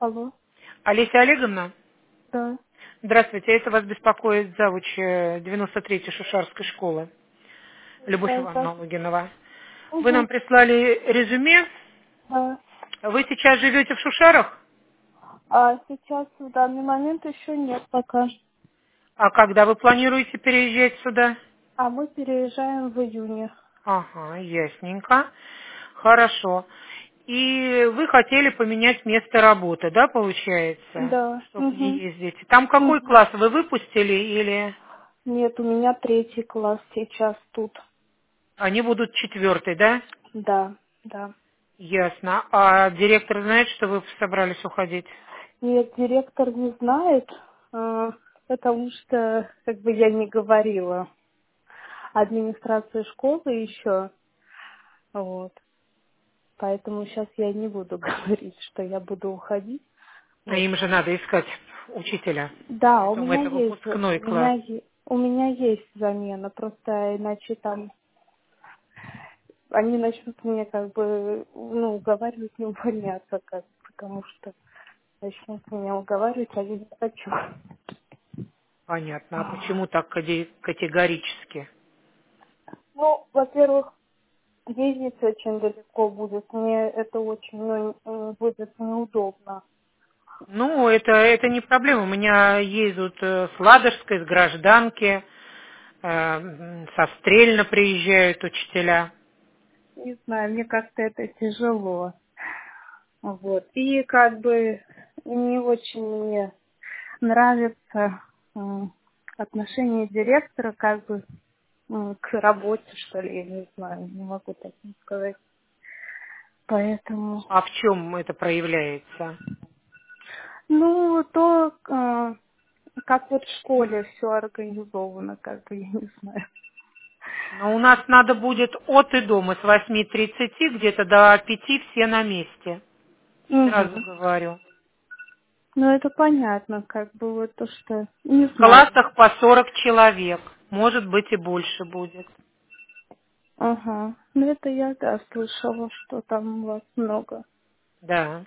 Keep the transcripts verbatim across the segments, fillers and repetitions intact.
Алло, Олеся Олеговна, да. здравствуйте, это вас беспокоит завуч э, девяносто третьей Шушарской школы, Любовь Да, Ивановна да. Логинова. Вы Угу, нам прислали резюме. да. Вы сейчас живете в Шушарах? А сейчас в данный момент еще нет пока. А когда вы планируете переезжать сюда? А мы переезжаем в июне. Ага, ясненько. Хорошо. И вы хотели поменять место работы, да, получается, Да. чтобы не Угу. ездить? Там какой Угу. класс вы выпустили или Нет, у меня третий класс сейчас тут. они будут четвертый, да? Да, да. Ясно. А директор знает, что вы собрались уходить? Нет, директор не знает, а, потому что как бы я не говорила администрации школы еще. Вот. Поэтому сейчас я не буду говорить, что я буду уходить. А Вот. им же надо искать учителя. Да, у Притом меня это есть, за- у выпускной класс. меня, е- у меня есть замена, просто иначе там они начнут мне как бы, ну, уговаривать не увольняться, как, потому что начнут меня уговаривать, а я не хочу. Понятно. А почему так каде- категорически? Ну, во-первых, ездить очень далеко будет, мне это очень, ну, м, будет неудобно. Ну, это, это не проблема. У меня ездят э, с Ладожской, с Гражданки, э, м, со Стрельна приезжают учителя. Не знаю, мне как-то это тяжело. Вот. И как бы не очень мне нравится м, отношение директора как бы м, к работе, что ли, я не знаю, не могу так сказать. Поэтому, А в чем это проявляется? ну, то, э, как вот в школе все организовано, как бы, я не знаю. Но у нас надо будет от и до, мы с восьми тридцати где-то до пяти все на месте. Сразу Мгм. говорю. Ну, это понятно, как бы вот то, что, не В знаю. классах по сорок человек. Может быть и больше будет. Ага. Ну, это я, да, слышала, что там у вас много. Да.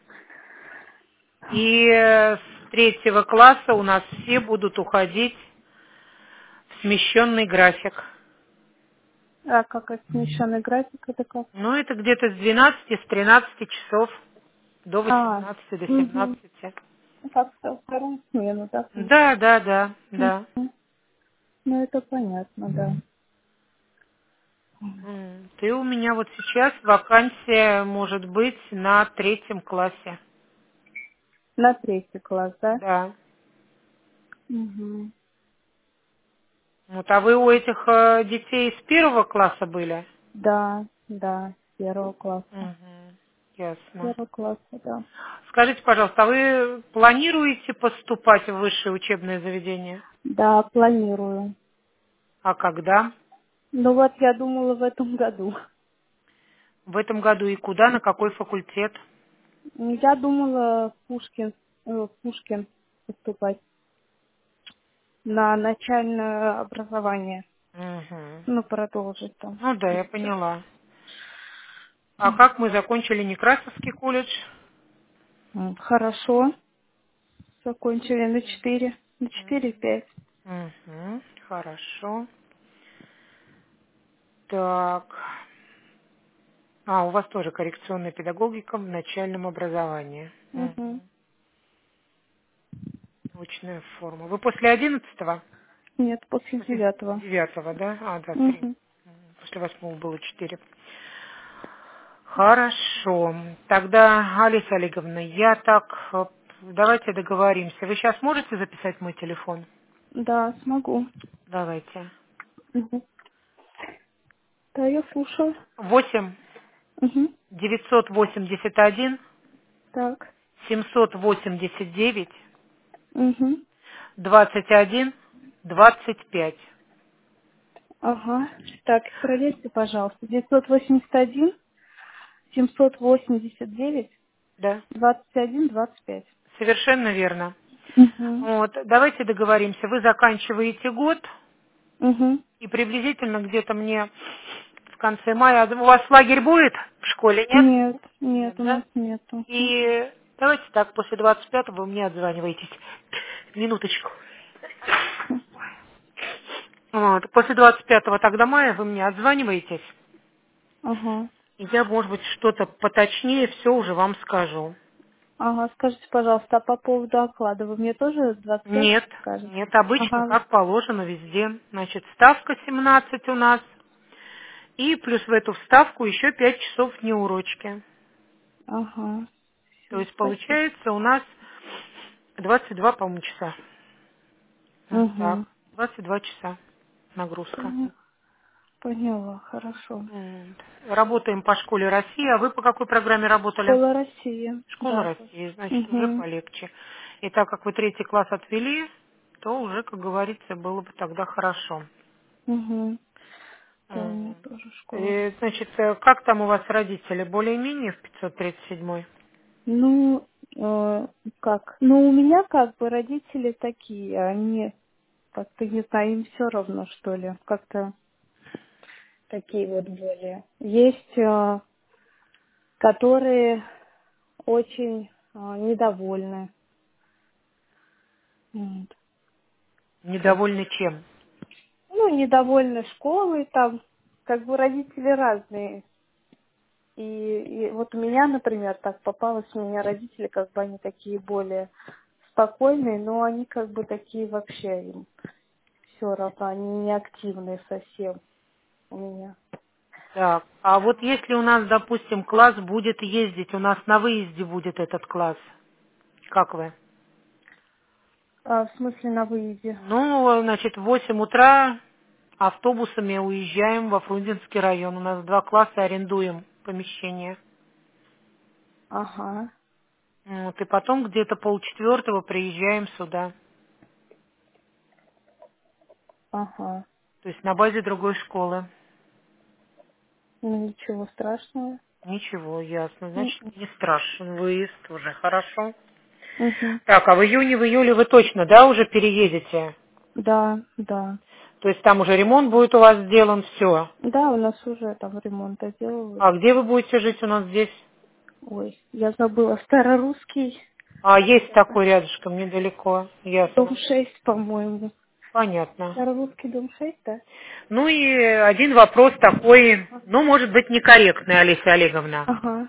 И э, с третьего класса у нас все будут уходить в смещенный график. А как это смещенный график, это как? Ну, это где-то с двенадцати, с тринадцати часов до А, восемнадцати, до угу. семнадцати. Как-то вторую смену, да? Да, да, да, да. Мгм. Ну, это понятно, да. М, Ты у меня вот сейчас вакансия может быть на третьем классе. На третий класс, да? Да. Угу. Вот, а вы у этих э, детей с первого класса были? Да, да, с первого класса. Угу. С Ясно. первого класса, да. Скажите, пожалуйста, а вы планируете поступать в высшее учебное заведение? Да, планирую. А когда? Ну вот я думала в этом году. В этом году и куда, на какой факультет? Я думала в Пушкин, э, в Пушкин поступать на начальное образование. Угу. Ну, продолжить там. Ну да, И я всё. поняла. А как мы закончили Некрасовский колледж? М, Хорошо. Закончили на четыре. На четыре пять. Угу. Хорошо. Так. А, у вас тоже коррекционная педагогика в начальном образовании. Угу. Мгм. Очная форма. Вы после одиннадцатого? Нет, после После девятого. девятого, да? А, да, три. Угу. Мгм. После восьмого было четыре. Хорошо. Тогда, Алиса Олеговна, я так... э, Давайте договоримся. Вы сейчас можете записать мой телефон? Да, смогу. Давайте. Угу. Да, я слушаю. Восемь Угу. девятьсот восемьдесят один Так. семьсот восемьдесят девять Угу. двадцать один двадцать пять. Ага. Так, проверьте, пожалуйста. девятьсот восемьдесят один семьсот восемьдесят девять Да, двадцать один двадцать пять. совершенно верно. Угу. Вот, давайте договоримся. Вы заканчиваете год, Угу. и приблизительно где-то мне в конце мая... У вас лагерь будет в школе, нет? Нет, нет, Нет, у да? нас нету. И Давайте так, после двадцать пятого вы мне отзваниваетесь. Минуточку. Вот. После двадцать пятого тогда мая вы мне отзваниваетесь. Ага. И я, может быть, что-то поточнее все уже вам скажу. Ага, скажите, пожалуйста, а по поводу оклада вы мне тоже двадцать пять Нет, скажете? нет, обычно Ага, как положено везде. Значит, ставка семнадцать у нас. И плюс в эту вставку еще пять часов неурочки. ага. То Всё, есть спасибо. получается у нас двадцать два, по-моему, часа. Вот так, Угу. двадцать два часа нагрузка. Поняла, хорошо. Вот. Работаем по школе России, а вы по какой программе работали? Школа России, Школа да. России, значит, уже Угу. полегче. И так как вы третий класс отвели, то уже, как говорится, было бы тогда хорошо. Угу. Да, у меня М. тоже школа И, России. значит, э, как там у вас родители? Более-менее в пятьсот тридцать седьмой? Ну, э, как? Ну, у меня как бы родители такие, они как-то, не знаю, им все равно, что ли. Как-то такие вот более. Есть, э, которые очень э, недовольны. Вот. Недовольны чем? Ну, недовольны школой, там, как бы родители разные. И, и вот у меня, например, так попалось, у меня родители, как бы они такие более спокойные, но они как бы такие вообще им все равно, они не активные совсем у меня. Так, а вот если у нас, допустим, класс будет ездить, у нас на выезде будет этот класс, как вы? А, в смысле на выезде? Ну, значит, в восемь утра автобусами уезжаем во Фрунзенский район. У нас два класса, арендуем помещение. Ага, Вот, и потом где-то полчетвертого приезжаем сюда. ага. То есть на базе другой школы. Ну ничего страшного. Ничего, ясно. Значит, М-м. не страшен выезд, уже хорошо. Мгм. Так, а в июне, в июле вы точно, да, уже переедете? Да, да. То есть там уже ремонт будет у вас сделан, все. Да, у нас уже там ремонт доделывают. А где вы будете жить у нас здесь? Ой, я забыла. Старорусский. А, есть такой рядышком, недалеко. Дом Ясно. шесть, по-моему. Понятно. Старорусский дом шесть, да? Ну и один вопрос такой, ну, может быть, некорректный, Олеся Олеговна. Ага.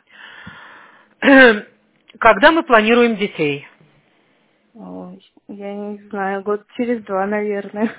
Когда мы планируем детей? Ой, я не знаю, год через два, наверное.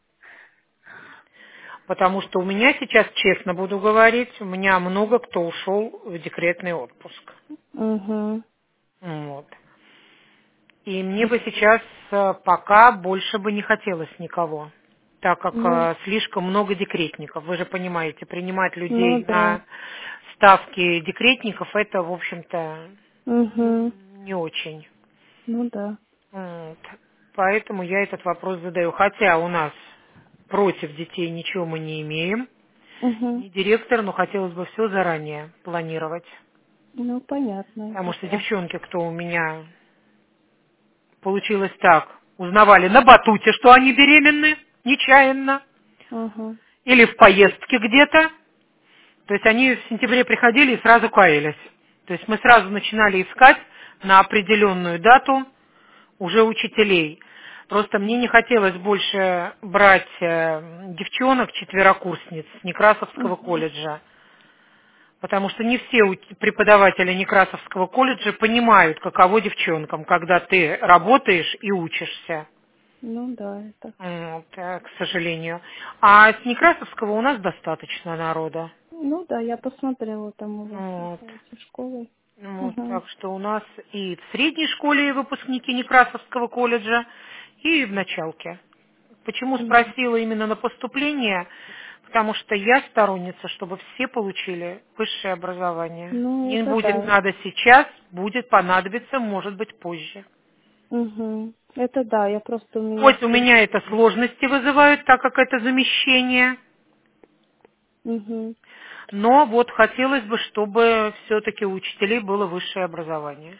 Потому что у меня сейчас, честно буду говорить, у меня много кто ушел в декретный отпуск. Угу. Вот. И мне бы сейчас э, пока больше бы не хотелось никого, так как Ну, э, слишком много декретников. Вы же понимаете, принимать ну людей да. на ставки декретников, это, в общем-то, Угу. м, не очень. Ну да. Вот. Поэтому я этот вопрос задаю. Хотя у нас против детей ничего мы не имеем. Угу. Не директор, но хотелось бы все заранее планировать. Ну, понятно, Потому это что да. девчонки, кто у меня получилось так, узнавали на батуте, что они беременны, нечаянно, Угу. или в поездке где-то. То есть они в сентябре приходили и сразу каялись. То есть мы сразу начинали искать на определенную дату уже учителей. Просто мне не хотелось больше брать э, девчонок, четверокурсниц Некрасовского Угу. колледжа. Потому что не все уч- преподаватели Некрасовского колледжа понимают, каково девчонкам, когда ты работаешь и учишься. Ну да, это. Вот, э, к сожалению. А с Некрасовского у нас достаточно народа. Ну да, я посмотрела там у вас на Вот. сайте школы. Вот, Угу. так что у нас и в средней школе выпускники Некрасовского колледжа, и в началке. Почему спросила именно на поступление? Потому что я сторонница, чтобы все получили высшее образование. Ну, Не это будет да. надо сейчас, будет понадобиться, может быть, позже. Угу. Это да, я просто у меня Хоть у все. меня это сложности вызывают, так как это замещение, Угу. но вот хотелось бы, чтобы все-таки у учителей было высшее образование.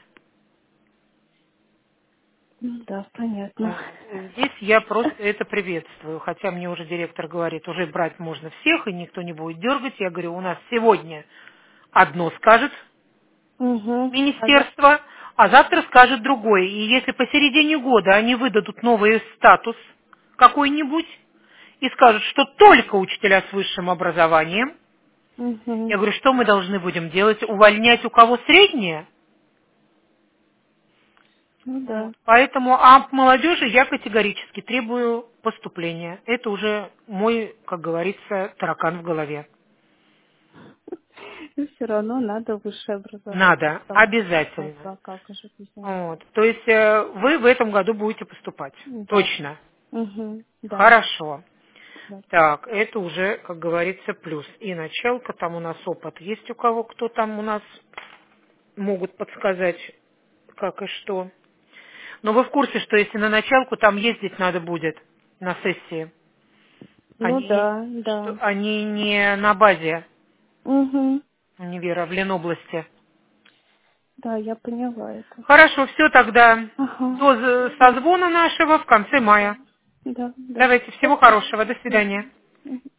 Ну да, понятно. Вот. Здесь я просто это приветствую, хотя мне уже директор говорит, уже брать можно всех, и никто не будет дергать. Я говорю, у нас сегодня одно скажет Угу. А за... министерство, а завтра скажет другой. И если посередине года они выдадут новый статус какой-нибудь и скажут, что только учителя с высшим образованием, Угу. я говорю, что мы должны будем делать? Увольнять у кого среднее? Ну да. Вот. Поэтому от молодежи я категорически требую поступления. Это уже мой, как говорится, таракан в голове. И все равно надо высшее образование. Надо, Как, обязательно. как, как же без него? Вот. То есть э, вы в этом году будете поступать. Да. Точно. Угу. Да. Хорошо. Да. Так, это уже, как говорится, плюс. И началка, там у нас опыт есть у кого, кто там у нас могут подсказать, как и что. Но вы в курсе, что если на началку там ездить надо будет на сессии? Ну Они, да, что, да. они не на базе Угу. универа, в Ленобласти. Да, я поняла это. Хорошо, все тогда. Ага. До з- созвона нашего в конце мая. Да, да. Давайте, всего хорошего. До свидания. Мгм.